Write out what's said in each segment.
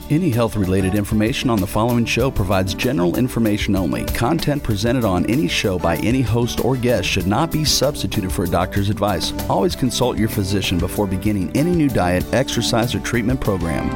Any health-related information on the following show provides general information only. Content presented on any show by any host or guest should not be substituted for a doctor's advice. Always consult your physician before beginning any new diet, exercise, or treatment program.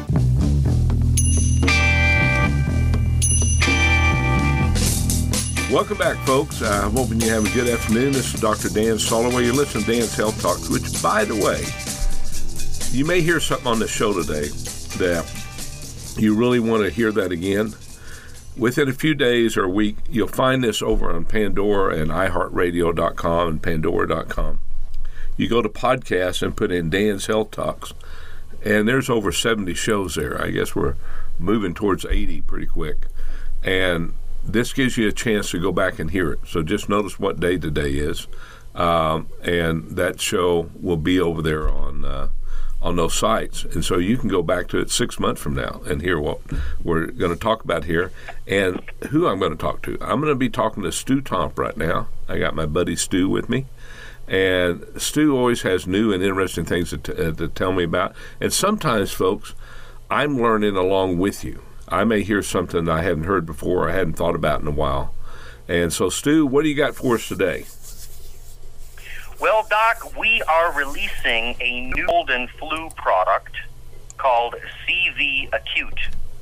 Welcome back, folks. I'm hoping you have a good afternoon. This is Dr. Dan Soloway. You're listening to Dan's Health Talks, which, by the way, you may hear something on the show today that you really want to hear that again. Within a few days or a week, you'll find this over on Pandora and iHeartRadio.com and Pandora.com. You go to podcasts and put in Dan's Health Talks, and there's over 70 shows there. I guess we're moving towards 80 pretty quick. And this gives you a chance to go back and hear it. So just notice what day today is, and that show will be over there on those sites. And so you can go back to it 6 months from now and hear what we're going to talk about here and who I'm going to talk to. I'm going to be talking to Stu Tomp right now. I got my buddy Stu with me. And Stu always has new and interesting things to tell me about. And sometimes, folks, I'm learning along with you. I may hear something I hadn't heard before or I hadn't thought about in a while. And so, Stu, what do you got for us today? Well, Doc, we are releasing a new cold and flu product called CV Acute.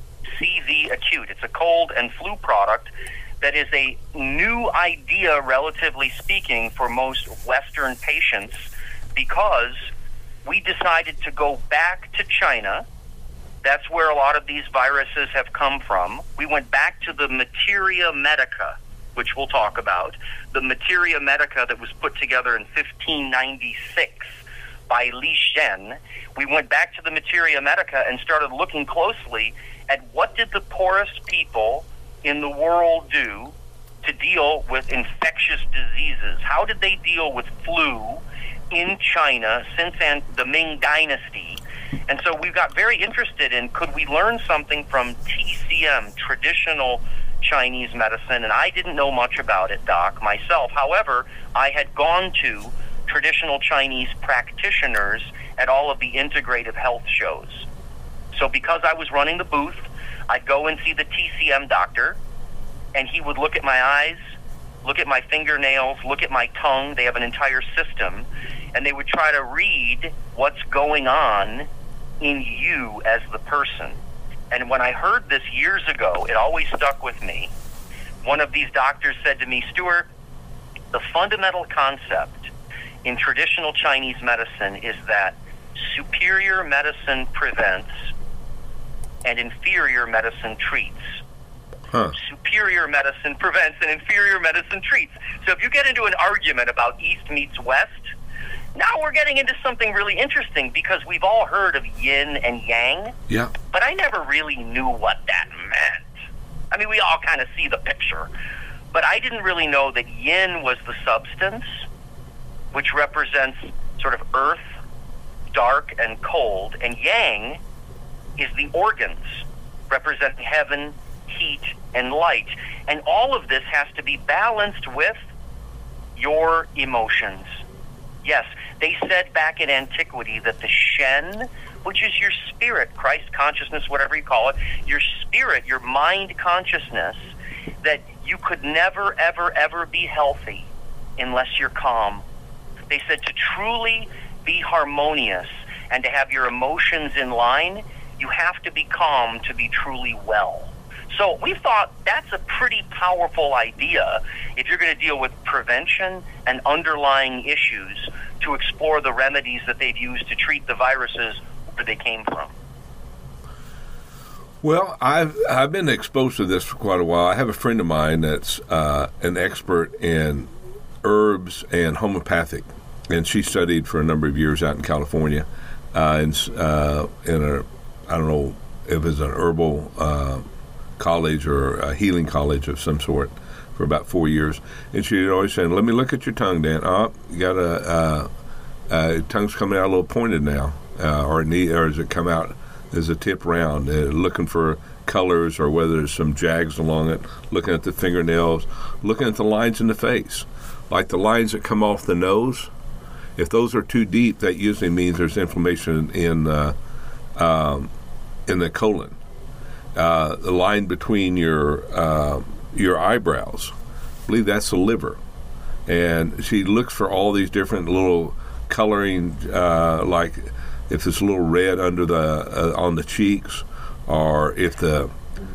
CV Acute. It's a cold and flu product that is a new idea, relatively speaking, for most Western patients because we decided to go back to China. That's where a lot of these viruses have come from. We went back to the Materia Medica, which we'll talk about, the Materia Medica that was put together in 1596 by Li Shen. We went back to the Materia Medica and started looking closely at what did the poorest people in the world do to deal with infectious diseases. How did they deal with flu in China since the Ming Dynasty? And so we got very interested in, could we learn something from TCM, traditional Chinese medicine? And I didn't know much about it, Doc, myself. However, I had gone to traditional Chinese practitioners at all of the integrative health shows. So because I was running the booth, I'd go and see the TCM doctor, and he would look at my eyes, look at my fingernails, look at my tongue. They have an entire system, and they would try to read what's going on in you as the person. And when I heard this years ago, it always stuck with me. One of these doctors said to me, Stuart, the fundamental concept in traditional Chinese medicine is that superior medicine prevents and inferior medicine treats. Superior medicine prevents and inferior medicine treats. So if you get into an argument about East meets West, now we're getting into something really interesting because we've all heard of yin and yang. Yeah. But I never really knew what that meant. I mean, we all kind of see the picture. But I didn't really know that yin was the substance, which represents sort of earth, dark, and cold. And yang is the organs, representing heaven, heat, and light. And all of this has to be balanced with your emotions. Yes, they said back in antiquity that the Shen, which is your spirit, Christ consciousness, whatever you call it, your spirit, your mind consciousness, that you could never, ever, ever be healthy unless you're calm. They said to truly be harmonious and to have your emotions in line, you have to be calm to be truly well. So we thought that's a pretty powerful idea if you're going to deal with prevention and underlying issues to explore the remedies that they've used to treat the viruses where they came from. Well, I've been exposed to this for quite a while. I have a friend of mine that's an expert in herbs and homeopathic, and she studied for a number of years out in California, in a, I don't know if it's an herbal college or a healing college of some sort for about 4 years. And she'd always say, let me look at your tongue, Dan. Oh, you got tongue's coming out a little pointed now. Or does it come out as a tip round? Looking for colors or whether there's some jags along it. Looking at the fingernails. Looking at the lines in the face. Like the lines that come off the nose. If those are too deep, that usually means there's inflammation in the colon. the line between your eyebrows. I believe that's the liver. And she looks for all these different little coloring, like if it's a little red under the on the cheeks, or if the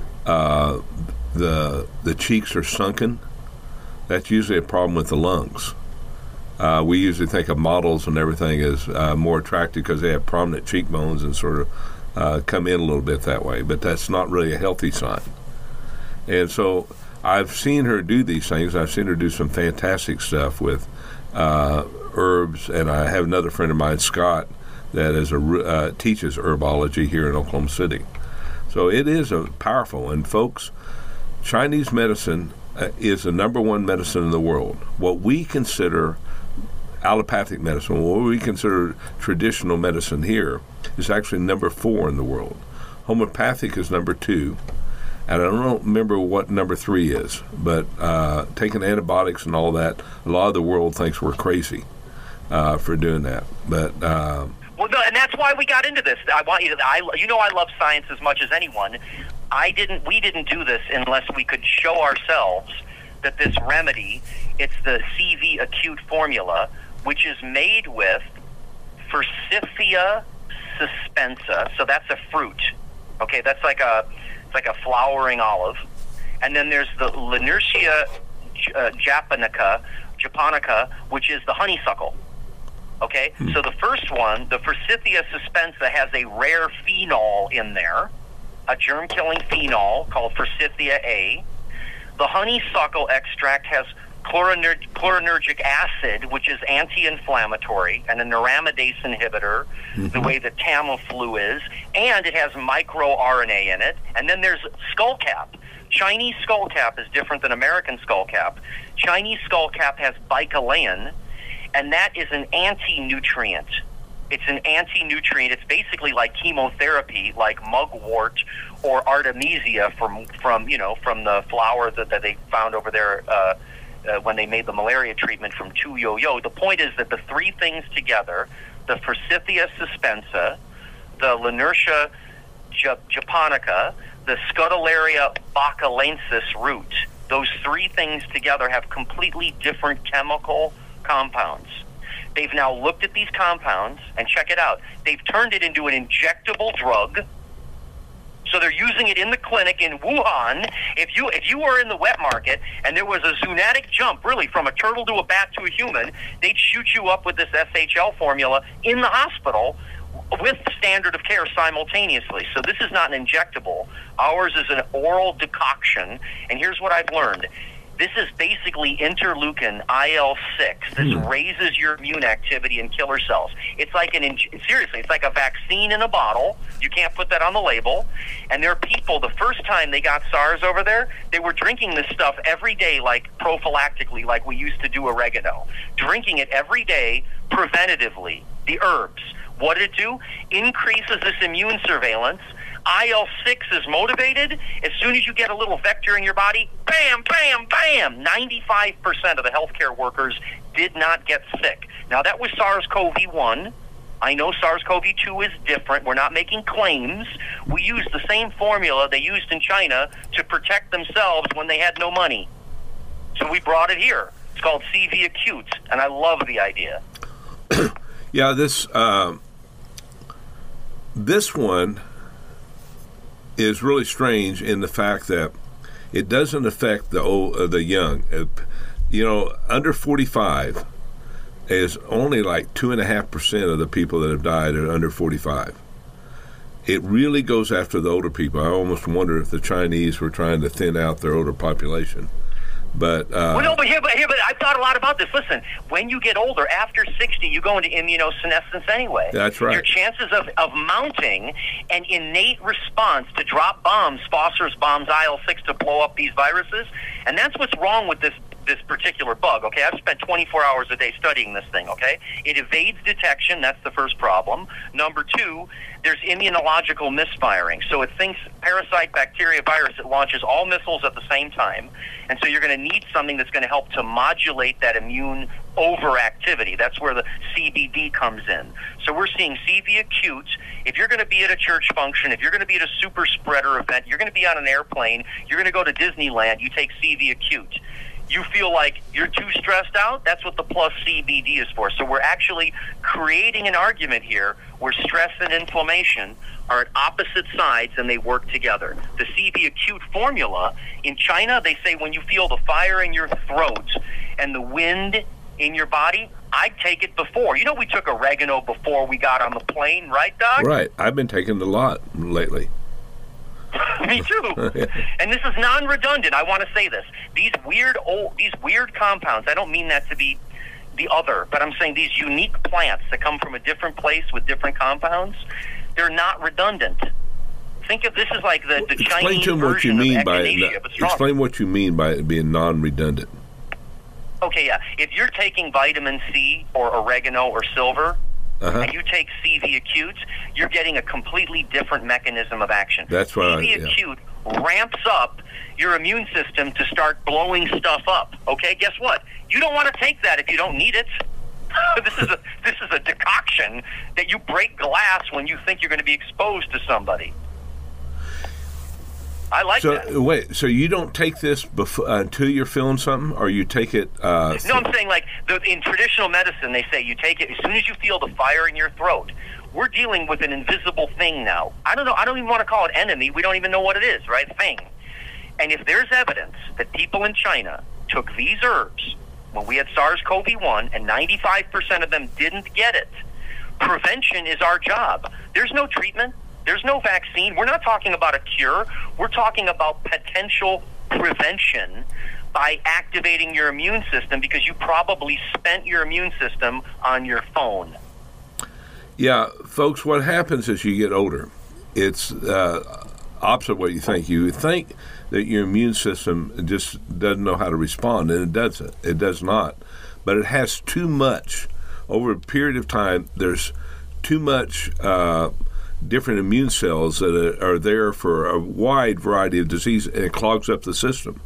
cheeks are sunken. That's usually a problem with the lungs. We usually think of models and everything as more attractive because they have prominent cheekbones and sort of come in a little bit that way, but that's not really a healthy sign. And so I've seen her do these things. I've seen her do some fantastic stuff with herbs, and I have another friend of mine, Scott, that is teaches herbology here in Oklahoma City. So it is powerful. And folks, Chinese medicine is the number one medicine in the world. What we consider allopathic medicine, what we consider traditional medicine here, is actually number 4 in the world. Homeopathic is number 2. And I don't remember what number 3 is, but taking antibiotics and all that, a lot of the world thinks we're crazy for doing that. But well, no, and that's why we got into this. I want you to, I love science as much as anyone. We didn't do this unless we could show ourselves that this remedy, it's the CV Acute formula, which is made with Forsythia suspensa. So that's a fruit. Okay, that's like a flowering olive. And then there's the Linertia japonica, which is the honeysuckle. Okay, so the first one, the Forsythia suspensa, has a rare phenol in there, a germ-killing phenol called Forsythia A. The honeysuckle extract has chloronergic acid, which is anti-inflammatory and a neuraminidase inhibitor, the way that Tamiflu is, and it has microRNA in it. And then there's skullcap. Chinese skullcap is different than American skullcap. Chinese skullcap has bicalain, and that is an anti-nutrient. It's an anti-nutrient. It's basically like chemotherapy, like mugwort or artemisia from the flower that they found over there when they made the malaria treatment from Tu Yoyo. The point is that the three things together, the Forsythia suspensa, the Linertia japonica, the Scutellaria bacalensis root, those three things together have completely different chemical compounds. They've now looked at these compounds, and check it out. They've turned it into an injectable drug. So they're using it in the clinic in Wuhan. If you were in the wet market and there was a zoonotic jump, really, from a turtle to a bat to a human, they'd shoot you up with this SHL formula in the hospital with standard of care simultaneously. So this is not an injectable. Ours is an oral decoction. And here's what I've learned. This is basically interleukin IL-6. This raises your immune activity in killer cells. It's like seriously, it's like a vaccine in a bottle. You can't put that on the label. And there are people, the first time they got SARS over there, they were drinking this stuff every day, like prophylactically, like we used to do oregano. Drinking it every day preventatively, the herbs. What did it do? Increases this immune surveillance. IL-6 is motivated. As soon as you get a little vector in your body, bam, bam, bam, 95% of the healthcare workers did not get sick. Now, that was SARS-CoV-1. I know SARS-CoV-2 is different. We're not making claims. We use the same formula they used in China to protect themselves when they had no money. So we brought it here. It's called CV Acute, and I love the idea. Yeah, this one is really strange in the fact that it doesn't affect the young. Under 45 is only like 2.5% of the people that have died are under 45. It really goes after the older people. I almost wonder if the Chinese were trying to thin out their older population. But but I've thought a lot about this. Listen, when you get older, after 60, you go into immunosenescence anyway. That's right. Your chances of mounting an innate response to drop bombs, phosphorus bombs, IL-6 to blow up these viruses, and that's what's wrong with this particular bug, okay? I've spent 24 hours a day studying this thing, okay? It evades detection. That's the first problem. Number 2, there's immunological misfiring. So it thinks parasite, bacteria, virus. It launches all missiles at the same time. And so you're going to need something that's going to help to modulate that immune overactivity. That's where the CBD comes in. So we're seeing CV acute. If you're going to be at a church function, if you're going to be at a super spreader event, you're going to be on an airplane, you're going to go to Disneyland, you take CV acute. You feel like you're too stressed out, that's what the plus CBD is for. So we're actually creating an argument here where stress and inflammation are at opposite sides and they work together. The CV acute formula, in China, they say when you feel the fire in your throat and the wind in your body, I'd take it before. You know, we took oregano before we got on the plane, right, Doc? Right. I've been taking a lot lately. Me too. And this is non-redundant. I want to say this. These weird compounds, I don't mean that to be the other, but I'm saying these unique plants that come from a different place with different compounds, they're not redundant. Think of this as like the Chinese version of echinacea, but stronger. Explain what you mean by it being non-redundant. Okay, yeah. If you're taking vitamin C or oregano or silver, and you take CV acute, you're getting a completely different mechanism of action. That's right. CV acute ramps up your immune system to start blowing stuff up. Okay, guess what? You don't want to take that if you don't need it. This is a decoction that you break glass when you think you're going to be exposed to somebody. I like that. So wait, so you don't take this until you're feeling something, or you take it? No, I'm saying like in traditional medicine, they say you take it as soon as you feel the fire in your throat. We're dealing with an invisible thing now. I don't know. I don't even want to call it enemy. We don't even know what it is, right? Thing. And if there's evidence that people in China took these herbs when we had SARS-CoV-1 and 95% of them didn't get it, prevention is our job. There's no treatment. There's no vaccine. We're not talking about a cure. We're talking about potential prevention by activating your immune system because you probably spent your immune system on your phone. Yeah, folks, what happens as you get older, it's opposite what you think. You think that your immune system just doesn't know how to respond, and it doesn't. It does not. But it has too much. Over a period of time, there's too much different immune cells that are there for a wide variety of disease, and it clogs up the system.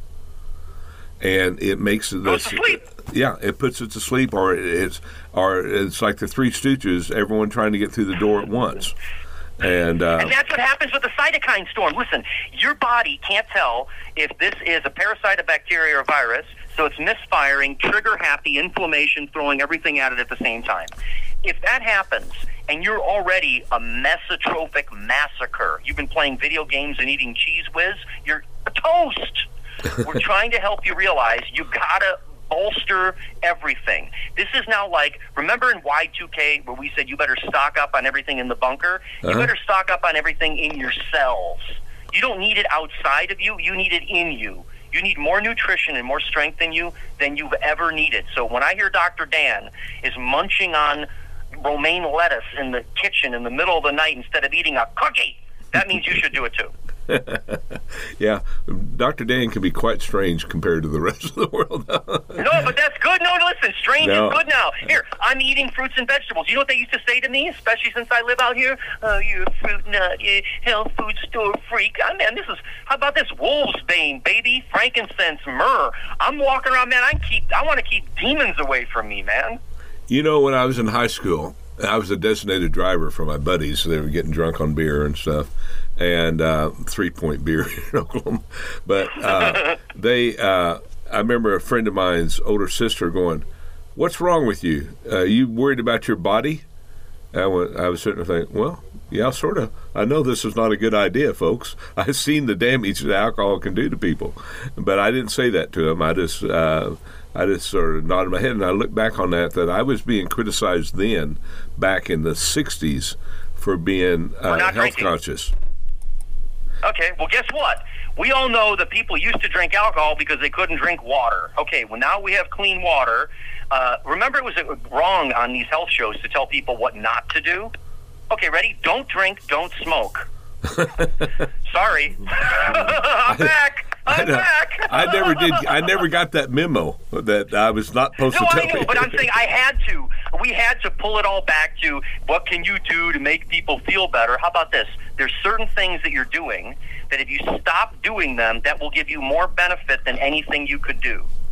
And it makes it goes to sleep. Yeah, it puts it to sleep, or it's like the Three Stooges, everyone trying to get through the door at once. And that's what happens with the cytokine storm. Listen, your body can't tell if this is a parasite, a bacteria, or a virus, so it's misfiring, trigger-happy, inflammation, throwing everything at it at the same time. If that happens, and you're already a mesotrophic massacre, you've been playing video games and eating Cheese Whiz, you're toast. We're trying to help you realize you gotta bolster everything. This is now like, remember in Y2K where we said you better stock up on everything in the bunker? You better stock up on everything in your cells. You don't need it outside of you, you need it in you. You need more nutrition and more strength in you than you've ever needed. So when I hear Dr. Dan is munching on romaine lettuce in the kitchen in the middle of the night instead of eating a cookie, that means you should do it too. Yeah, Dr. Dan can be quite strange compared to the rest of the world. No, but that's good. No, listen, strange is good now. Here, I'm eating fruits and vegetables. You know what they used to say to me, especially since I live out here? Oh, you're a fruit nut, you health food store freak. Man, how about this? Wolf's bane, baby, frankincense, myrrh. I'm walking around, man, I want to keep demons away from me, man. You know, when I was in high school, I was a designated driver for my buddies. So they were getting drunk on beer and stuff, and 3-point beer in Oklahoma. But I remember a friend of mine's older sister going, "What's wrong with you? You worried about your body?" I was sitting there thinking, well, yeah, sort of. I know this is not a good idea, folks. I've seen the damage that alcohol can do to people. But I didn't say that to him. I just sort of nodded my head, and I look back on that I was being criticized then, back in the 60s, for being health conscious. Okay, well, guess what? We all know that people used to drink alcohol because they couldn't drink water. Okay, well, now we have clean water. Remember, it was wrong on these health shows to tell people what not to do? Okay, ready? Don't drink, don't smoke. Sorry. I'm back. I'm back. I never got that memo that I was not supposed to tell people. No, I know, but I'm saying I had to. We had to pull it all back to what can you do to make people feel better. How about this? There's certain things that you're doing that if you stop doing them, that will give you more benefit than anything you could do.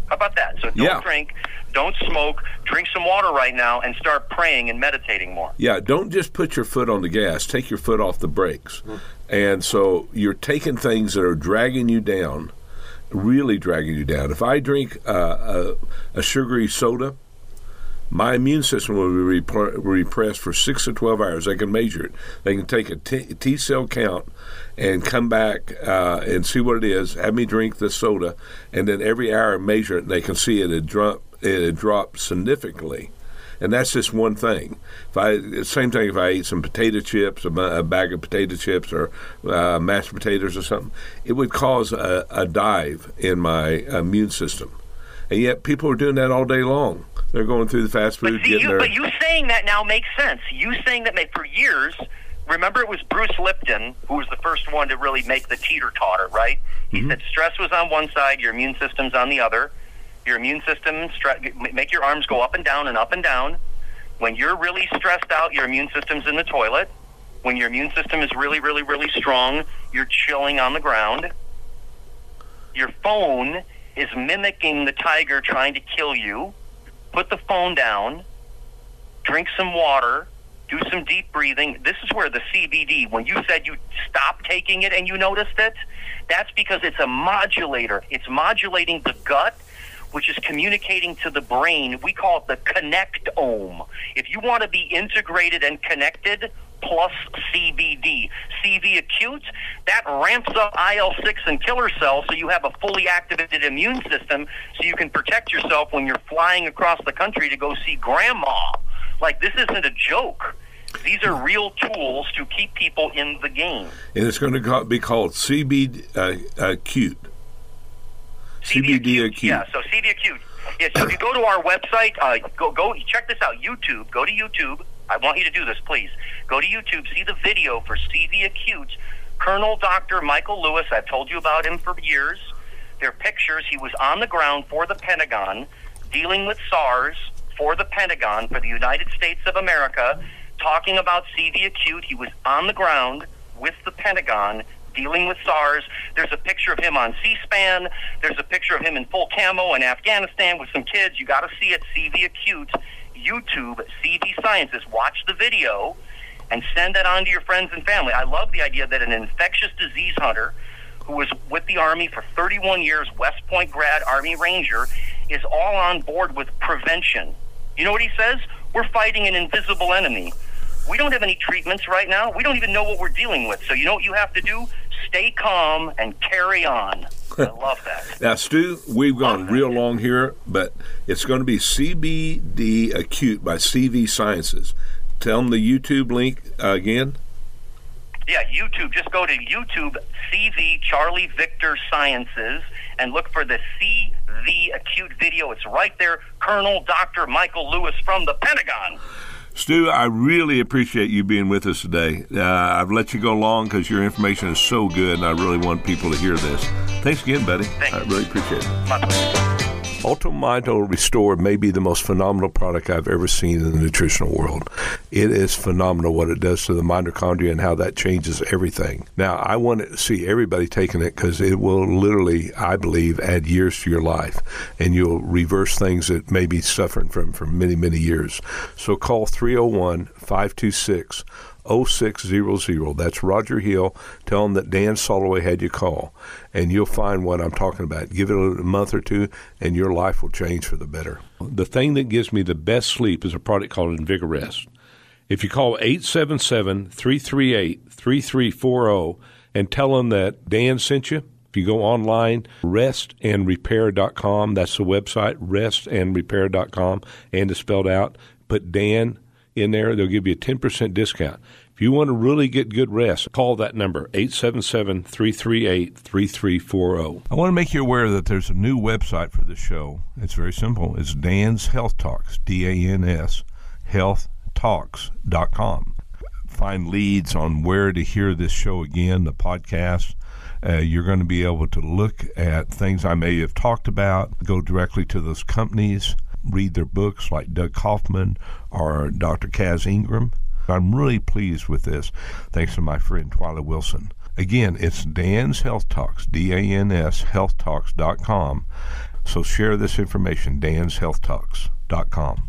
How about that? So don't drink, don't smoke, drink some water right now, and start praying and meditating more. Yeah, don't just put your foot on the gas. Take your foot off the brakes. And so you're taking things that are dragging you down, really dragging you down. If I drink a sugary soda, my immune system will be repressed for 6 to 12 hours. They can measure it. They can take a T-cell count and come back and see what it is, have me drink the soda, and then every hour measure it, and they can see it had dropped significantly. And that's just one thing. Same thing if I ate some potato chips, a bag of potato chips or mashed potatoes or something, it would cause a dive in my immune system. And yet people are doing that all day long. They're going through the fast food. But you saying that now makes sense. You saying that for years, remember it was Bruce Lipton who was the first one to really make the teeter-totter, right? He said stress was on one side, your immune system's on the other. Your immune system, make your arms go up and down and up and down. When you're really stressed out, your immune system's in the toilet. When your immune system is really, really, really strong, you're chilling on the ground. Your phone is mimicking the tiger trying to kill you. Put the phone down, drink some water, do some deep breathing. This is where the CBD, when you said you stopped taking it and you noticed it, that's because it's a modulator. It's modulating the gut, which is communicating to the brain. We call it the connectome. If you want to be integrated and connected, plus CBD. CV acute, that ramps up IL-6 and killer cells so you have a fully activated immune system so you can protect yourself when you're flying across the country to go see grandma. Like, this isn't a joke. These are real tools to keep people in the game. And it's going to be called CBD acute. CBD acute. Yeah, so CV acute. Yeah, so if you go to our website, go check this out, YouTube. Go to YouTube. I want you to do this, please. Go to YouTube, see the video for CV Acute. Colonel Dr. Michael Lewis, I've told you about him for years. There are pictures. He was on the ground for the Pentagon, dealing with SARS for the Pentagon, for the United States of America, talking about CV Acute. He was on the ground with the Pentagon, dealing with SARS. There's a picture of him on C-SPAN. There's a picture of him in full camo in Afghanistan with some kids. You got to see it, CV Acute. YouTube, CV Sciences. Watch the video and send that on to your friends and family. I love the idea that an infectious disease hunter who was with the Army for 31 years, West Point grad, Army Ranger, is all on board with prevention. You know what he says? We're fighting an invisible enemy. We don't have any treatments right now. We don't even know what we're dealing with. So you know what you have to do? Stay calm and carry on. I love that. Now, Stu, we've gone real long here, but it's going to be CBD Acute by CV Sciences. Tell them the YouTube link again. Yeah, YouTube. Just go to YouTube, CV Charlie Victor Sciences, and look for the CV Acute video. It's right there. Colonel Dr. Michael Lewis from the Pentagon. Stu, I really appreciate you being with us today. I've let you go long because your information is so good, and I really want people to hear this. Thanks again, buddy. I really appreciate it. My pleasure. Ultramito Restore may be the most phenomenal product I've ever seen in the nutritional world. It is phenomenal what it does to the mitochondria and how that changes everything. Now, I want to see everybody taking it because it will literally, I believe, add years to your life, and you'll reverse things that may be suffering from for many, many years. So call 301-526-0600. That's Roger Hill. Tell them that Dan Soloway had you call, and you'll find what I'm talking about. Give it a month or two, and your life will change for the better. The thing that gives me the best sleep is a product called Invigorest. If you call 877-338-3340 and tell them that Dan sent you, if you go online, restandrepair.com, that's the website, restandrepair.com, and it's spelled out, put Dan in there, they'll give you a 10% discount. If you want to really get good rest, call that number, 877-338-3340. I want to make you aware that there's a new website for this show. It's very simple. It's Dan's Health Talks, D-A-N-S, healthtalks.com. Find leads on where to hear this show again, the podcast. You're going to be able to look at things I may have talked about, go directly to those companies, read their books like Doug Kaufman or Dr. Kaz Ingram. I'm really pleased with this, thanks to my friend Twyla Wilson. Again, it's Dan's Health Talks, D-A-N-S, healthtalks.com. So share this information, danshealthtalks.com.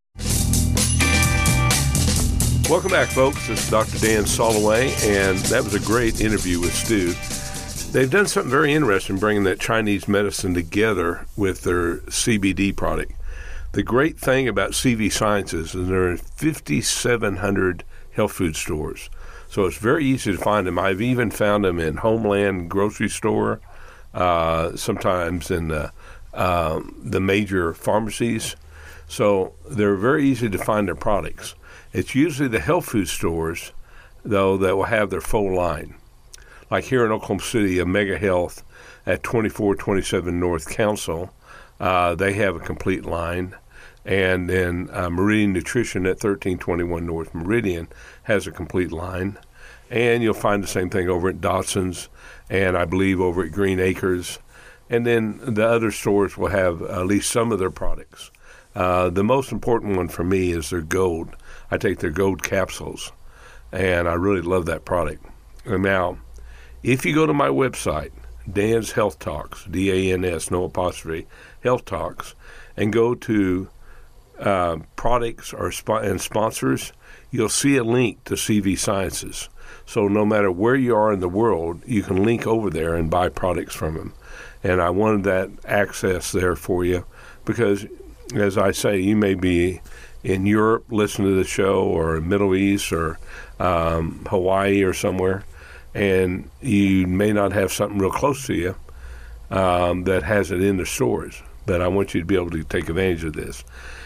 Welcome back, folks. This is Dr. Dan Soloway, and that was a great interview with Stu. They've done something very interesting, bringing that Chinese medicine together with their CBD product. The great thing about CV Sciences is they're in 5,700 health food stores. So it's very easy to find them. I've even found them in Homeland grocery store, sometimes in the major pharmacies. So they're very easy to find their products. It's usually the health food stores, though, that will have their full line. Like here in Oklahoma City, Omega Health at 2427 North Council, they have a complete line. And then Meridian Nutrition at 1321 North Meridian has a complete line. And you'll find the same thing over at Dotson's and I believe over at Green Acres. And then the other stores will have at least some of their products. The most important one for me is their Gold. I take their Gold capsules, and I really love that product. And now, if you go to my website, Dan's Health Talks, D-A-N-S, no apostrophe, Health Talks, and go to products and sponsors, you'll see a link to CV Sciences. So no matter where you are in the world, you can link over there and buy products from them. And I wanted that access there for you because, as I say, you may be in Europe listening to the show or Middle East or Hawaii or somewhere, and you may not have something real close to you that has it in the stores. But I want you to be able to take advantage of this.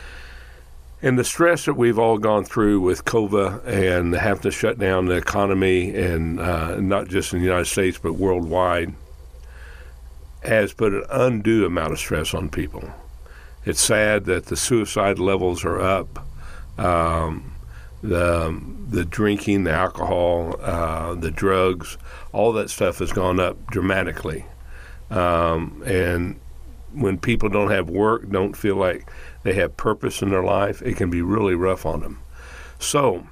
And the stress that we've all gone through with COVID and having to shut down the economy, and not just in the United States but worldwide, has put an undue amount of stress on people. It's sad that the suicide levels are up. The drinking, the alcohol, the drugs, all that stuff has gone up dramatically. And when people don't have work, don't feel like they have purpose in their life, it can be really rough on them. So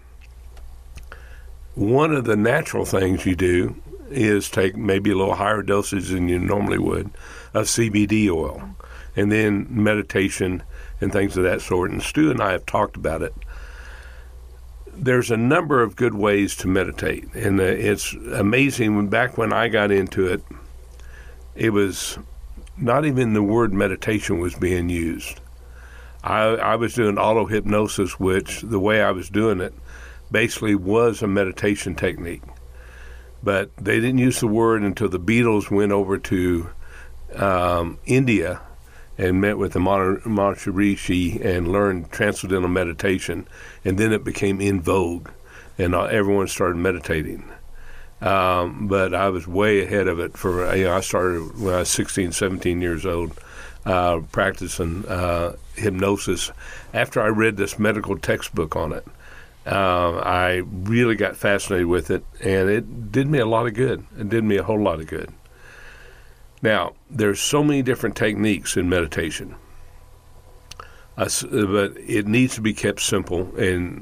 one of the natural things you do is take maybe a little higher dosage than you normally would of CBD oil, and then meditation and things of that sort. And Stu and I have talked about it. There's a number of good ways to meditate, and it's amazing. Back when I got into it, it was not even the word meditation was being used. I was doing auto-hypnosis, which the way I was doing it basically was a meditation technique. But they didn't use the word until the Beatles went over to India and met with the Maharishi and learned Transcendental Meditation, and then it became in vogue, and everyone started meditating. But I was way ahead of it. I started when I was 16, 17 years old, practicing hypnosis. After I read this medical textbook on it, I really got fascinated with it, and it did me a lot of good. It did me a whole lot of good. Now, there's so many different techniques in meditation, but it needs to be kept simple, and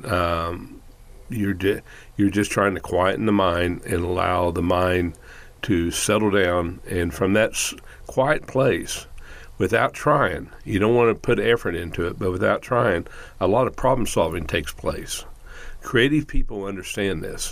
you're just trying to quieten the mind and allow the mind to settle down, and from that quiet place, without trying, you don't want to put effort into it, but without trying, a lot of problem solving takes place. Creative people understand this.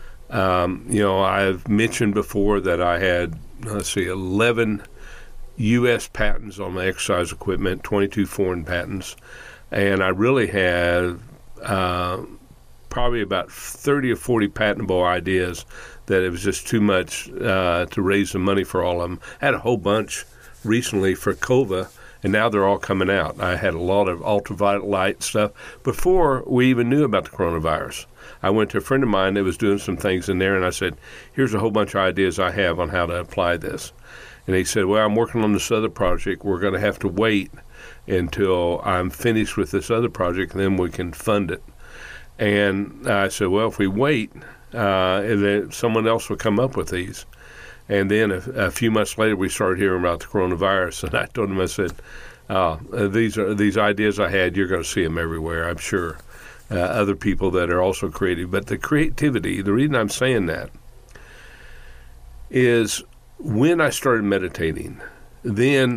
I've mentioned before that I had, 11 U.S. patents on my exercise equipment, 22 foreign patents, and I really had probably about 30 or 40 patentable ideas that it was just too much to raise the money for all of them. I had a whole bunch recently for COVID, and now they're all coming out. I had a lot of ultraviolet light stuff before we even knew about the coronavirus. I went to a friend of mine that was doing some things in there, and I said, here's a whole bunch of ideas I have on how to apply this. And he said, well, I'm working on this other project. We're going to have to wait until I'm finished with this other project, and then we can fund it. And I said, well, if we wait, then someone else will come up with these. And then a few months later, we started hearing about the coronavirus. And I told him, I said, these ideas I had, you're going to see them everywhere, I'm sure. Other people that are also creative. But the creativity, the reason I'm saying that is when I started meditating, then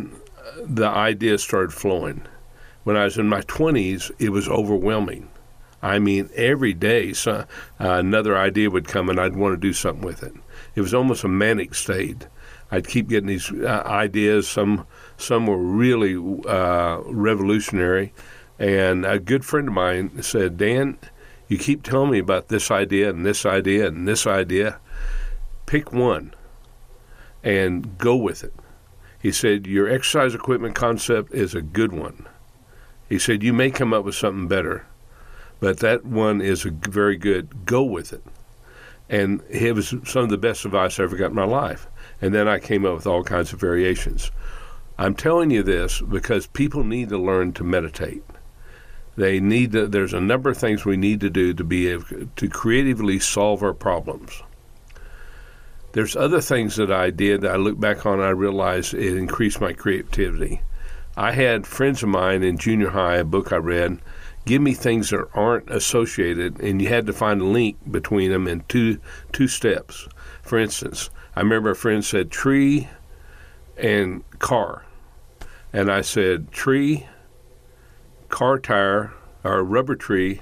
the ideas started flowing. When I was in my 20s, it was overwhelming. I mean, every day another idea would come and I'd want to do something with it. It was almost a manic state. I'd keep getting these ideas. Some were really revolutionary. And a good friend of mine said, Dan, you keep telling me about this idea and this idea and this idea. Pick one and go with it. He said, your exercise equipment concept is a good one. He said, you may come up with something better, but that one is very good. Go with it. And it was some of the best advice I ever got in my life. And then I came up with all kinds of variations. I'm telling you this because people need to learn to meditate. There's a number of things we need to do to be able to creatively solve our problems. There's other things that I did that I look back on and I realized it increased my creativity. I had friends of mine in junior high, a book I read, give me things that aren't associated, and you had to find a link between them in two steps. For instance, I remember a friend said tree and car. And I said tree, car tire, or rubber tree,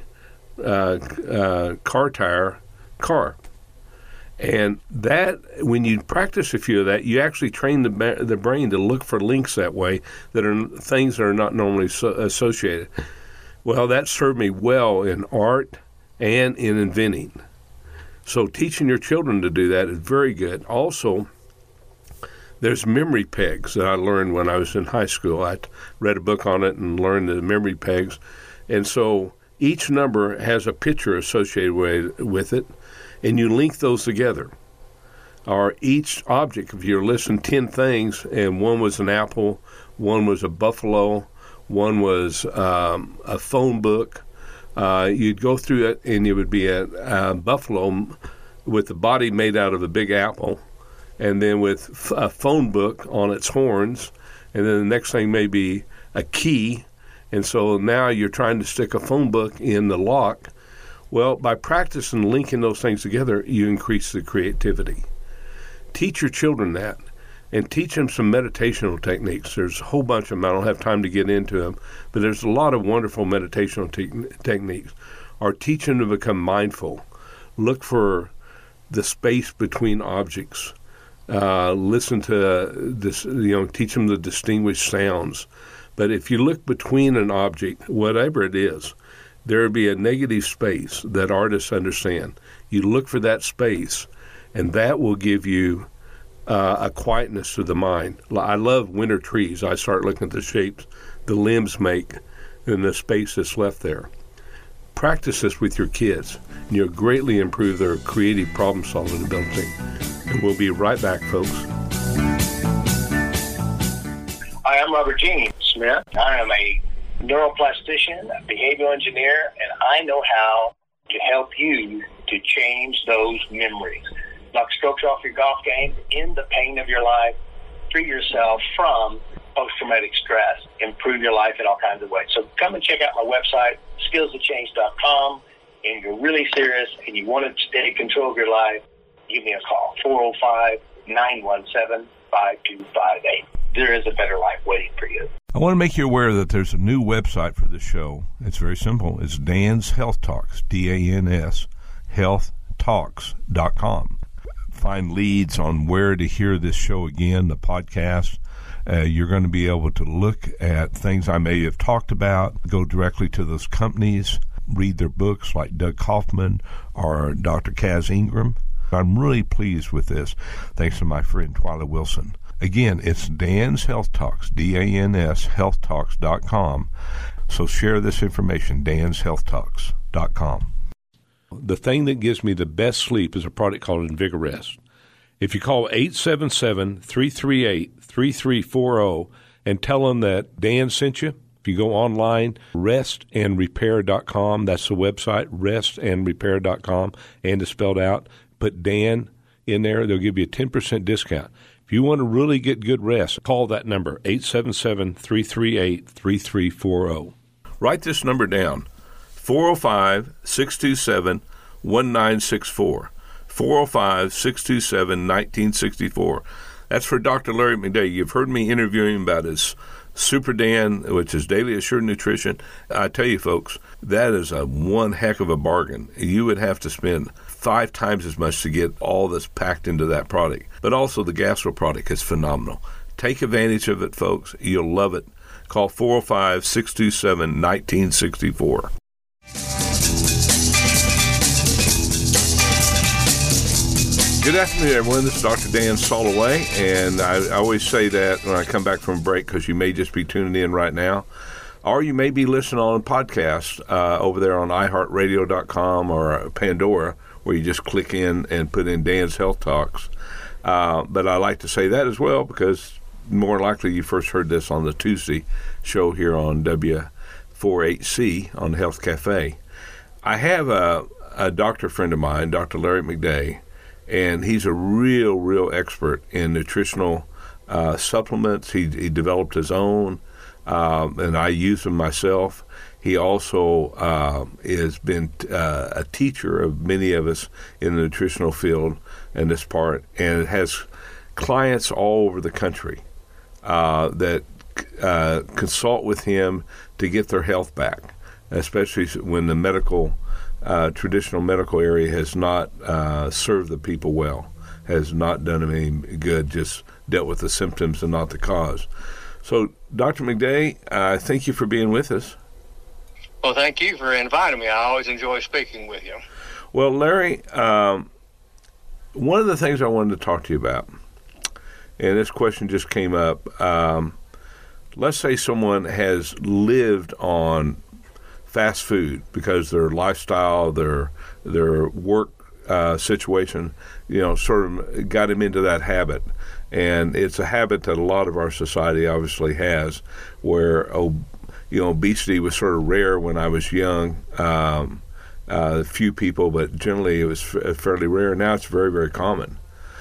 car tire, car. And that, when you practice a few of that, you actually train the brain to look for links that way that are things that are not normally associated. Well, that served me well in art and in inventing. So teaching your children to do that is very good. Also, there's memory pegs that I learned when I was in high school. I read a book on it and learned the memory pegs. And so each number has a picture associated with it, and you link those together. Or each object, if you're listing 10 things, and one was an apple, one was a buffalo, one was a phone book, you'd go through it, and it would be a buffalo with the body made out of a big apple, and then with a phone book on its horns, and then the next thing may be a key, and so now you're trying to stick a phone book in the lock. Well, by practicing linking those things together, you increase the creativity. Teach your children that, and teach them some meditational techniques. There's a whole bunch of them. I don't have time to get into them, but there's a lot of wonderful meditational techniques. Or teach them to become mindful. Look for the space between objects. Listen to this, teach them to distinguish sounds. But if you look between an object, whatever it is, there will be a negative space that artists understand. You look for that space, and that will give you a quietness to the mind. I love winter trees. I start looking at the shapes the limbs make and the space that's left there. Practice this with your kids, and you'll greatly improve their creative problem-solving ability. And we'll be right back, folks. Hi, I'm Robert Gene Smith. I am a neuroplastician, a behavioral engineer, and I know how to help you to change those memories. Knock strokes off your golf game, end the pain of your life, free yourself from post-traumatic stress, improve your life in all kinds of ways. So come and check out my website, skillstochange.com, and you're really serious and you want to take control of your life, give me a call, 405-917-5258. There is a better life waiting for you. I want to make you aware that there's a new website for this show. It's very simple. It's Dan's Health Talks, D-A-N-S, healthtalks.com. Find leads on where to hear this show again, the podcast. You're going to be able to look at things I may have talked about, go directly to those companies, read their books like Doug Kaufman or Dr. Kaz Ingram. I'm really pleased with this, thanks to my friend Twyla Wilson. Again, it's Dan's Health Talks, D-A-N-S, healthtalks.com. So share this information, danshealthtalks.com. The thing that gives me the best sleep is a product called InvigoRest. If you call 877-338-3340 and tell them that Dan sent you, if you go online, restandrepair.com, that's the website, restandrepair.com, and it's spelled out, put Dan in there, they'll give you a 10% discount. If you want to really get good rest, call that number, 877-338-3340. Write this number down, 405-627-1964. 405-627-1964. That's for Dr. Larry McDay. You've heard me interviewing him about his Super Dan, which is Daily Assured Nutrition. I tell you, folks, that is a one heck of a bargain. You would have to spend 5 times as much to get all that's packed into that product. But also the Gastro product is phenomenal. Take advantage of it, folks. You'll love it. Call 405-627-1964. Good afternoon, everyone. This is Dr. Dan Soloway, and I always say that when I come back from a break because you may just be tuning in right now, or you may be listening on a podcast over there on iHeartRadio.com or Pandora, where you just click in and put in Dan's Health Talks. But I like to say that as well because more likely you first heard this on the Tuesday show here on W4HC on Health Cafe. I have a doctor friend of mine, Dr. Larry McDay, and he's a real expert in nutritional supplements. He developed his own, and I use them myself. He also has been a teacher of many of us in the nutritional field in this part, and has clients all over the country that consult with him to get their health back, especially when the traditional medical area has not served the people well, has not done them any good, just dealt with the symptoms and not the cause. So, Dr. McDay, thank you for being with us. Well, thank you for inviting me. I always enjoy speaking with you. Well, Larry, one of the things I wanted to talk to you about, and this question just came up, let's say someone has lived on fast food because their lifestyle, their work situation, sort of got him into that habit. And it's a habit that a lot of our society obviously has, where obesity was sort of rare when I was young. A few people, but generally it was fairly rare. Now it's very, very common.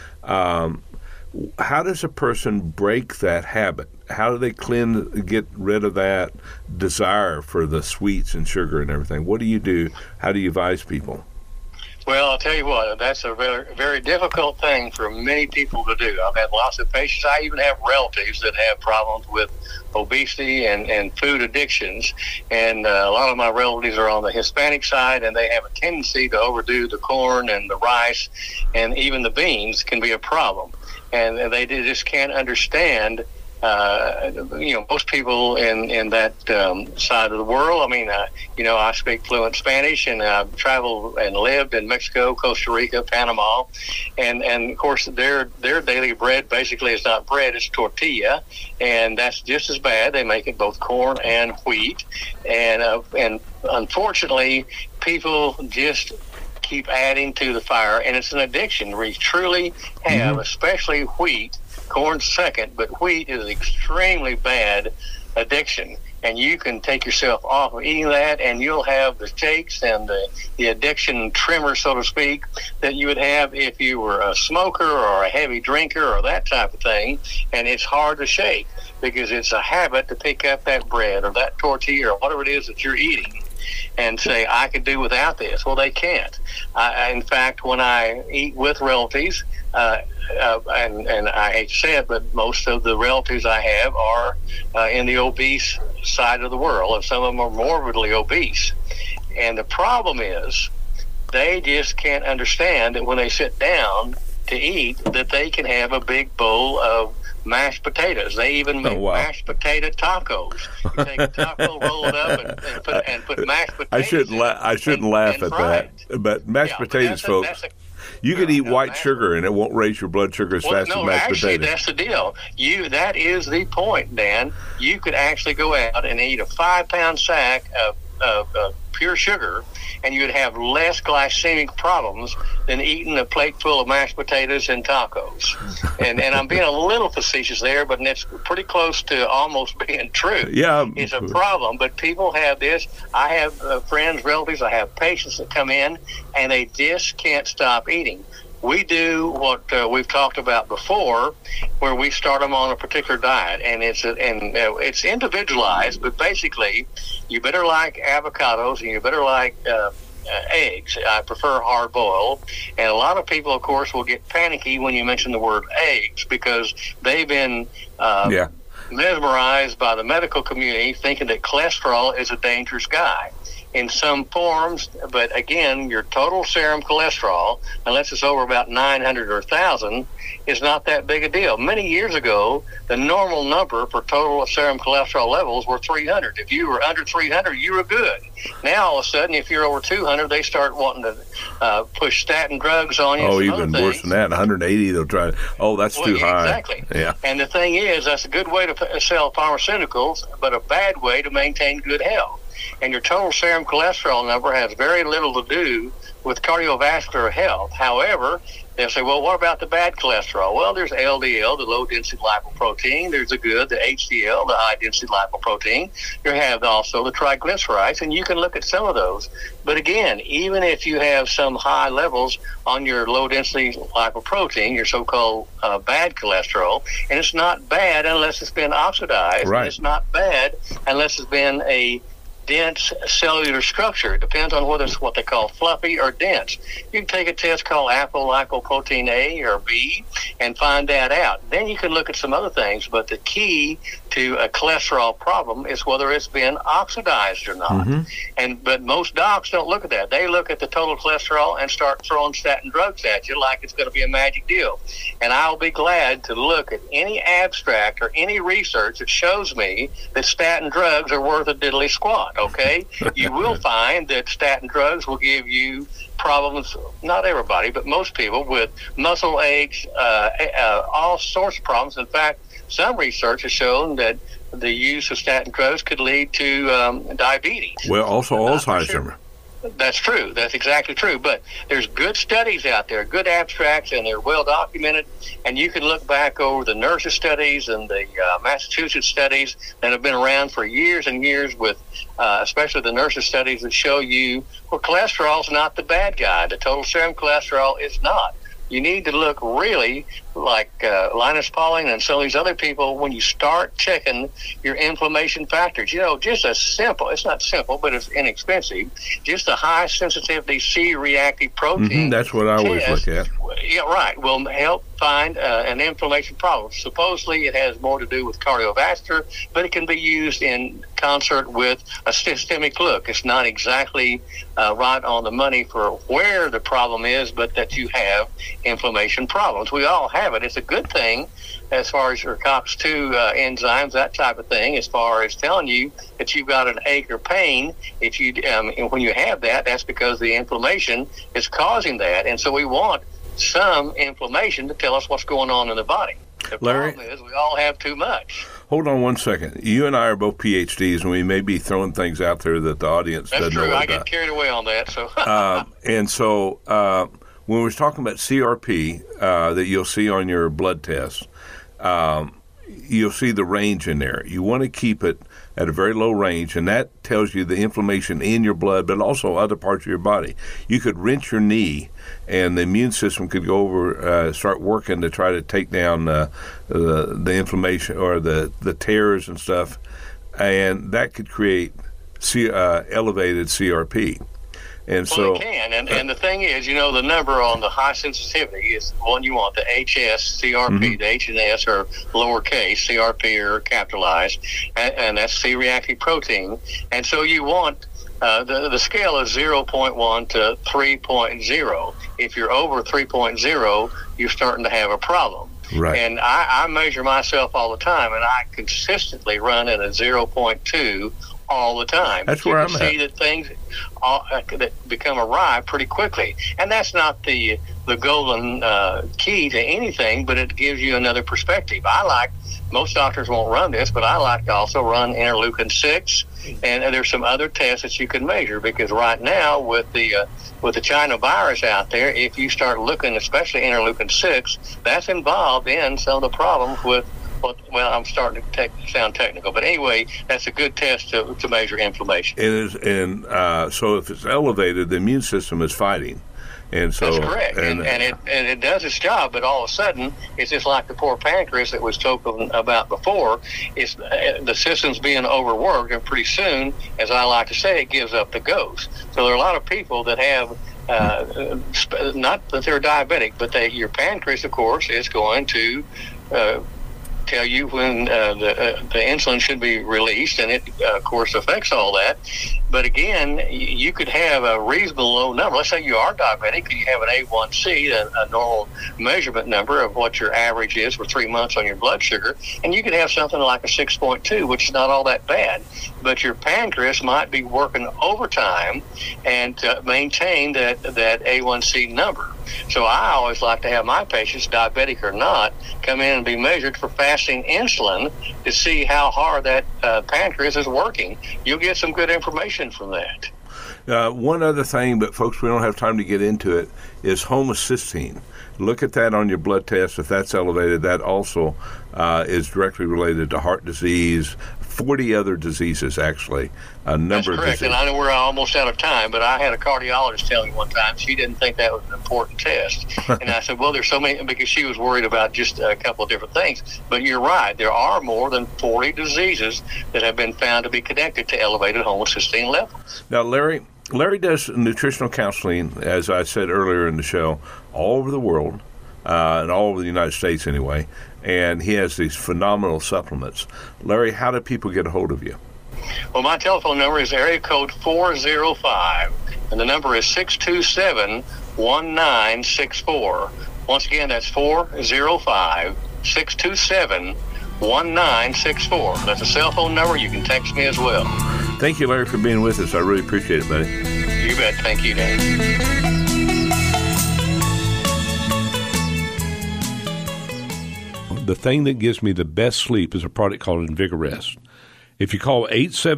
How does a person break that habit? How do they get rid of that desire for the sweets and sugar and everything? What do you do? How do you advise people? Well, I'll tell you what, that's a very, very difficult thing for many people to do. I've had lots of patients. I even have relatives that have problems with obesity and food addictions. And a lot of my relatives are on the Hispanic side, and they have a tendency to overdo the corn and the rice, and even the beans can be a problem. And they just can't understand. Most people in that side of the world. I mean, I speak fluent Spanish, and I've traveled and lived in Mexico, Costa Rica, Panama, and of course their daily bread basically is not bread; it's tortilla, and that's just as bad. They make it both corn and wheat, and unfortunately, people just keep adding to the fire, and it's an addiction. We truly have, especially wheat. Corn's second, but wheat is an extremely bad addiction. And you can take yourself off of eating that, and you'll have the shakes and the addiction tremor, so to speak, that you would have if you were a smoker or a heavy drinker or that type of thing. And it's hard to shake because it's a habit to pick up that bread or that tortilla or whatever it is that you're eating and say, I could do without this. Well, they can't. In fact, when I eat with relatives, and I hate to say it, but most of the relatives I have are in the obese side of the world, and some of them are morbidly obese. And the problem is they just can't understand that when they sit down to eat, that they can have a big bowl of mashed potatoes. They even make mashed potato tacos. You take a taco, roll it up, and put mashed potatoes. I shouldn't laugh at that. But mashed potatoes, folks. You can eat white sugar, and it won't raise your blood sugar as fast as mashed potatoes. That's the deal. That is the point, Dan. You could actually go out and eat a 5-pound sack of pure sugar, and you would have less glycemic problems than eating a plate full of mashed potatoes and tacos. And I'm being a little facetious there, but it's pretty close to almost being true. Yeah. It's a problem, but people have this. I have friends, relatives, I have patients that come in, and they just can't stop eating. We do what we've talked about before, where we start them on a particular diet, and it's individualized. But basically, you better like avocados, and you better like eggs. I prefer hard boiled, and a lot of people, of course, will get panicky when you mention the word eggs because they've been mesmerized by the medical community, thinking that cholesterol is a dangerous guy in some forms. But again, your total serum cholesterol, unless it's over about 900 or 1,000, is not that big a deal. Many years ago, the normal number for total serum cholesterol levels were 300. If you were under 300, you were good. Now, all of a sudden, if you're over 200, they start wanting to push statin drugs on you. Oh, even worse than that, 180, they'll try. Oh, that's too high. Exactly. Yeah. And the thing is, that's a good way to sell pharmaceuticals, but a bad way to maintain good health. And your total serum cholesterol number has very little to do with cardiovascular health. However, they'll say, well, what about the bad cholesterol? Well, there's LDL, the low-density lipoprotein. There's the good, the HDL, the high-density lipoprotein. You have also the triglycerides, and you can look at some of those. But again, even if you have some high levels on your low-density lipoprotein, your so-called bad cholesterol, and it's not bad unless it's been oxidized. Right. It's not bad unless it's been a dense cellular structure. It depends on whether it's what they call fluffy or dense. You can take a test called apolipoprotein A or B and find that out. Then you can look at some other things, but the key to a cholesterol problem is whether it's been oxidized or not. But most docs don't look at that. They look at the total cholesterol and start throwing statin drugs at you like it's going to be a magic deal. And I'll be glad to look at any abstract or any research that shows me that statin drugs are worth a diddly squat. Okay, you will find that statin drugs will give you problems, not everybody, but most people, with muscle aches, all sorts of problems. In fact, some research has shown that the use of statin drugs could lead to diabetes. Well, also Alzheimer's. Sure. That's true. That's exactly true. But there's good studies out there, good abstracts, and they're well documented. And you can look back over the nurses studies and the Massachusetts studies that have been around for years and years, with especially the nurses studies that show you, well, cholesterol is not the bad guy. The total serum cholesterol is not. You need to look really like Linus Pauling and some of these other people when you start checking your inflammation factors. You know, just a simple, it's not simple, but it's inexpensive, just a high sensitivity C-reactive protein. That's what I always look at. Yeah, right. Will help find an inflammation problem. Supposedly it has more to do with cardiovascular, but it can be used in concert with a systemic look. It's not exactly right on the money for where the problem is, but that you have inflammation problems. We all have it. It's a good thing as far as your COX-2 enzymes, that type of thing, as far as telling you that you've got an ache or pain. If you when you have that, that's because the inflammation is causing that. And so we want some inflammation to tell us what's going on in the body. The Larry, problem is we all have too much. Hold on one second. You and I are both PhDs, and we may be throwing things out there that the audience doesn't know about. That's true. I get carried away on that. So, and so when we're talking about CRP that you'll see on your blood test, you'll see the range in there. You want to keep it at a very low range, and that tells you the inflammation in your blood, but also other parts of your body. You could wrench your knee, and the immune system could go over, start working to try to take down the inflammation or the tears and stuff, and that could create elevated CRP. And well, it can. And the thing is, you know, the number on the high sensitivity is the one you want, the HS CRP. The H and S are lowercase, CRP are capitalized, and that's C-reactive protein. And so you want the scale is 0.1 to 3.0. If you're over 3.0, you're starting to have a problem. Right. And I measure myself all the time, and I consistently run at a 0.2 all the time. That's where I'm at. You can see that things that become awry pretty quickly. And that's not the golden key to anything, but it gives you another perspective. Most doctors won't run this, but I like to also run interleukin-6, and there's some other tests that you can measure, because right now with the China virus out there, if you start looking, especially interleukin-6, that's involved in some of the problems with well, I'm starting to sound technical, but anyway, that's a good test to measure inflammation. So if it's elevated, the immune system is fighting. And so, that's correct, and it does its job, but all of a sudden, it's just like the poor pancreas that was spoken about before. It's the system's being overworked, and pretty soon, as I like to say, it gives up the ghost. So there are a lot of people that have, not that they're diabetic, but your pancreas, of course, is going to tell you when the insulin should be released, and it, of course, affects all that. But again, you could have a reasonable low number. Let's say you are diabetic, you have an A1C, a normal measurement number of what your average is for 3 months on your blood sugar, and you could have something like a 6.2, which is not all that bad. But your pancreas might be working overtime and to maintain that A1C number. So I always like to have my patients, diabetic or not, come in and be measured for fasting insulin to see how hard that pancreas is working. You'll get some good information from that. One other thing, but folks, we don't have time to get into it, is homocysteine. Look at that on your blood test. If that's elevated, that also is directly related to heart disease, 40 other diseases, actually. That's correct, and I know we're almost out of time, but I had a cardiologist tell me one time she didn't think that was an important test. And I said, well, there's so many, because she was worried about just a couple of different things. But you're right, there are more than 40 diseases that have been found to be connected to elevated homocysteine levels. Now, Larry does nutritional counseling, as I said earlier in the show, all over the world, and all over the United States anyway, and he has these phenomenal supplements. Larry, how do people get a hold of you? Well, my telephone number is area code 405, and the number is 627-1964. Once again, that's 405-627-1964. That's a cell phone number. You can text me as well. Thank you, Larry, for being with us. I really appreciate it, buddy. You bet. Thank you, Dan. The thing that gives me the best sleep is a product called Invigorest. If you call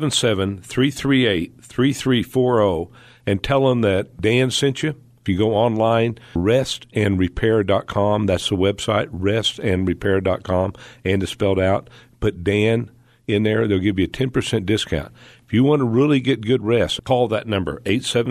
877-338-3340 and tell them that Dan sent you, if you go online, restandrepair.com, that's the website, restandrepair.com, and it's spelled out, put Dan in there, they'll give you a 10% discount. If you want to really get good rest, call that number,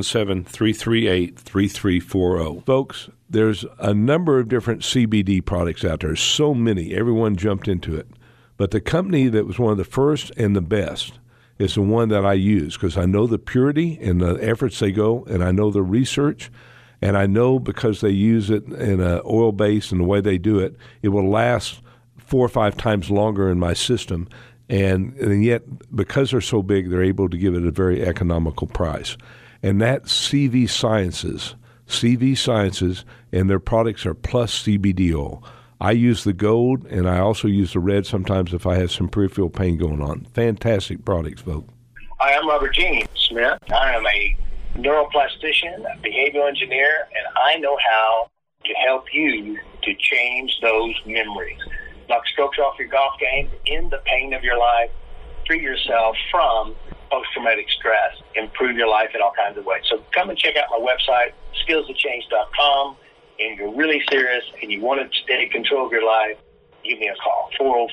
877-338-3340. Folks, there's a number of different CBD products out there, so many, everyone jumped into it. But the company that was one of the first and the best is the one that I use because I know the purity and the efforts they go, and I know the research, and I know because they use it in an oil base and the way they do it, it will last 4 or 5 times longer in my system. And yet, because they're so big, they're able to give it a very economical price. And that's CV Sciences, and their products are plus CBD oil. I use the gold, and I also use the red sometimes if I have some peripheral pain going on. Fantastic products, folks. Hi, I'm Robert Gene Smith. I am a neuroplastician, a behavioral engineer, and I know how to help you to change those memories. Knock strokes off your golf game, end the pain of your life, free yourself from post-traumatic stress, improve your life in all kinds of ways. So come and check out my website, skillstochange.com. And you're really serious and you want to take control of your life, give me a call,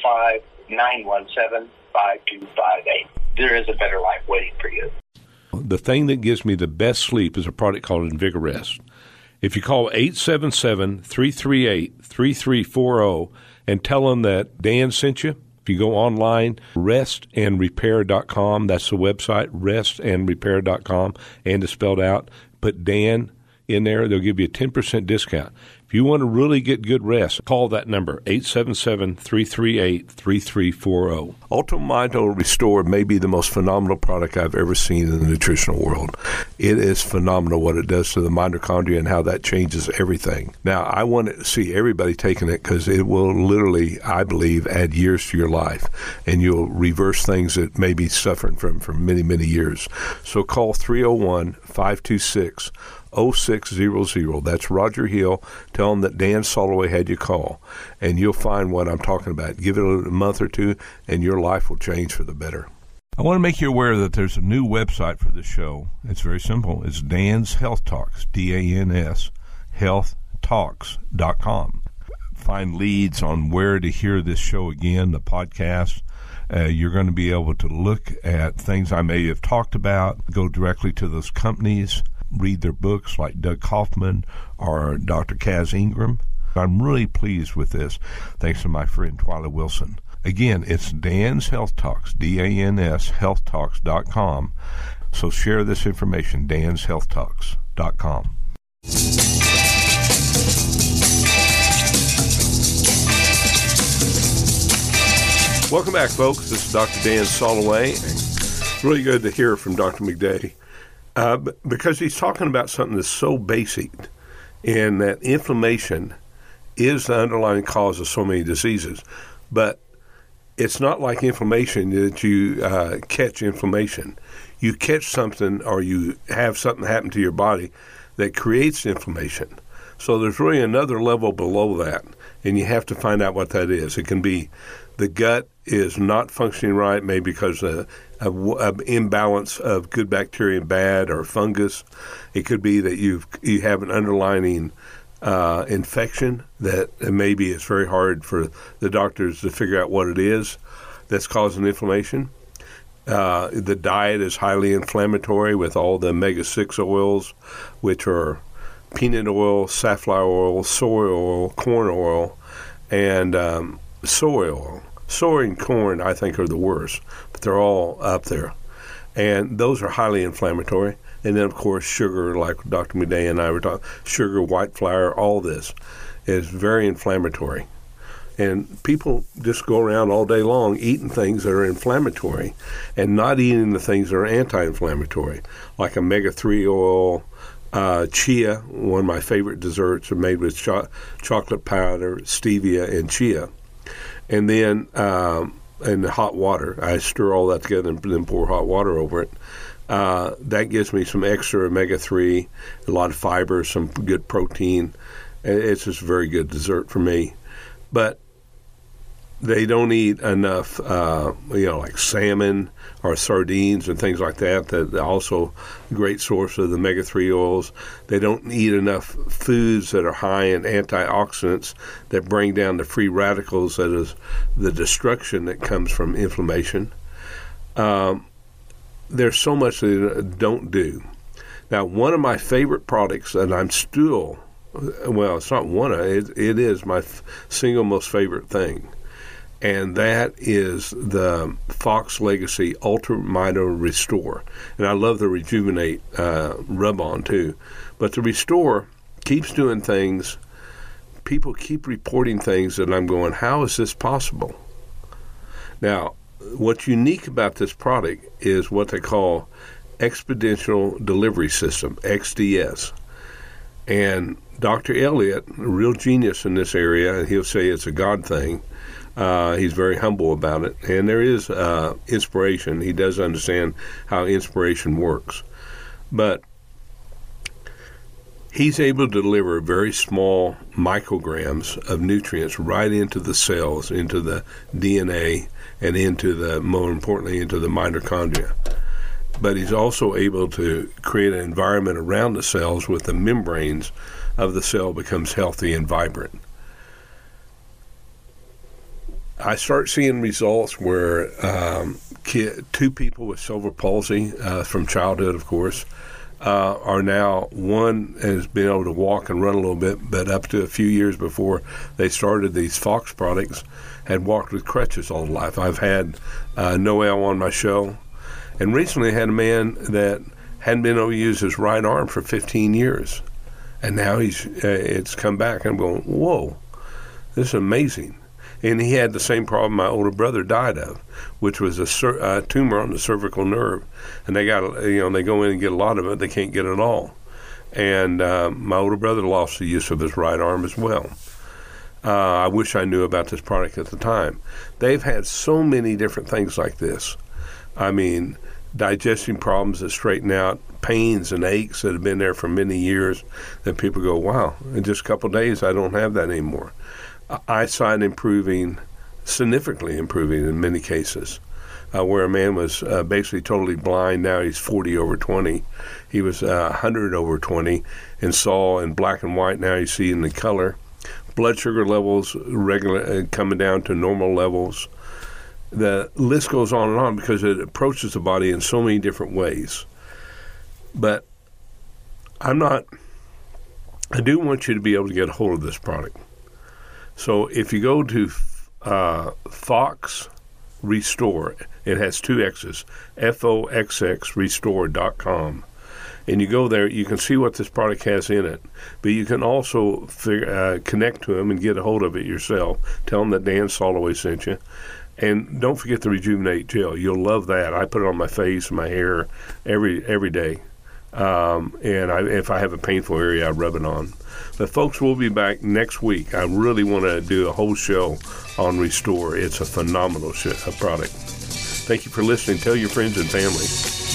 405-917-5258. There is a better life waiting for you. The thing that gives me the best sleep is a product called Invigorest. If you call 877-338-3340 and tell them that Dan sent you, if you go online, restandrepair.com, that's the website, restandrepair.com, and it's spelled out, put Dan in there, they'll give you a 10% discount. If you want to really get good rest, call that number, 877-338-3340. Ultimito Restore may be the most phenomenal product I've ever seen in the nutritional world. It is phenomenal what it does to the mitochondria and how that changes everything. Now, I want to see everybody taking it because it will literally, I believe, add years to your life, and you'll reverse things that may be suffering from for many, many years. So call 301-526-0600. That's Roger Hill. Tell them that Dan Soloway had you call, and you'll find what I'm talking about. Give it a month or two, and your life will change for the better. I want to make you aware that there's a new website for this show. It's very simple. It's Dan's Health Talks, D-A-N-S, healthtalks.com. Find leads on where to hear this show again, the podcast. You're going to be able to look at things I may have talked about, go directly to those companies, read their books like Doug Kaufman or Dr. Kaz Ingram. I'm really pleased with this, thanks to my friend Twyla Wilson. Again, it's Dan's Health Talks, D-A-N-S, healthtalks.com. So share this information, danshealthtalks.com. Welcome back, folks. This is Dr. Dan Soloway. It's really good to hear from Dr. McDay because he's talking about something that's so basic in that inflammation is the underlying cause of so many diseases. But it's not like inflammation that you catch inflammation. You catch something or you have something happen to your body that creates inflammation. So there's really another level below that, and you have to find out what that is. It can be the gut is not functioning right, maybe because of imbalance of good bacteria and bad, or fungus. It could be that you have an underlying infection that maybe it's very hard for the doctors to figure out what it is that's causing inflammation. The diet is highly inflammatory with all the omega-6 oils, which are peanut oil, safflower oil, soy oil, corn oil, and soy oil. Soy and corn, I think, are the worst, but they're all up there. And those are highly inflammatory. And then, of course, sugar, like Dr. McDay and I were talking, sugar, white flour, all this is very inflammatory. And people just go around all day long eating things that are inflammatory and not eating the things that are anti-inflammatory, like omega-3 oil, chia. One of my favorite desserts are made with chocolate powder, stevia, and chia. And then in the hot water, I stir all that together and then pour hot water over it. That gives me some extra omega-3, a lot of fiber, some good protein. It's just a very good dessert for me. But they don't eat enough, like salmon or sardines and things like that. That are also a great source of the omega-3 oils. They don't eat enough foods that are high in antioxidants that bring down the free radicals, that is the destruction that comes from inflammation. There's so much they don't do. Now, one of my favorite products, and I'm still, it's not one of it is my single most favorite thing, and that is the Fox Legacy Ultra Mito Restore. And I love the Rejuvenate rub-on too. But the Restore keeps doing things. People keep reporting things that I'm going, how is this possible? Now, what's unique about this product is what they call Exponential Delivery System, XDS. And Dr. Elliott, a real genius in this area, and he'll say it's a God thing. He's very humble about it. And there is inspiration. He does understand how inspiration works. But he's able to deliver very small micrograms of nutrients right into the cells, into the DNA, and more importantly, into the mitochondria. But he's also able to create an environment around the cells with the membranes of the cell becomes healthy and vibrant. I start seeing results where two people with cerebral palsy from childhood, of course, are now, one has been able to walk and run a little bit, but up to a few years before they started these Fox products, had walked with crutches all life. I've had Noel on my show, and recently I had a man that hadn't been able to use his right arm for 15 years, and now it's come back. I'm going, whoa, this is amazing. And he had the same problem my older brother died of, which was a tumor on the cervical nerve. And they go in and get a lot of it. They can't get it all. And my older brother lost the use of his right arm as well. I wish I knew about this product at the time. They've had so many different things like this. I mean, digestion problems that straighten out, pains and aches that have been there for many years, that people go, wow, in just a couple of days I don't have that anymore. Eyesight significantly improving in many cases, where a man was basically totally blind. Now he's 40 over 20. He was 100 over 20 and saw in black and white. Now you see in the color. Blood sugar levels coming down to normal levels. The list goes on and on because it approaches the body in so many different ways. But I do want you to be able to get a hold of this product. So if you go to Fox Restore, it has two X's, FOXX Restore.com. and you go there, you can see what this product has in it. But you can also connect to them and get a hold of it yourself. Tell them that Dan Soloway sent you. And don't forget the Rejuvenate Gel. You'll love that. I put it on my face and my hair every day. If I have a painful area, I rub it on. But folks, we'll be back next week. I really want to do a whole show on Restore. It's a phenomenal product. Thank you for listening. Tell your friends and family.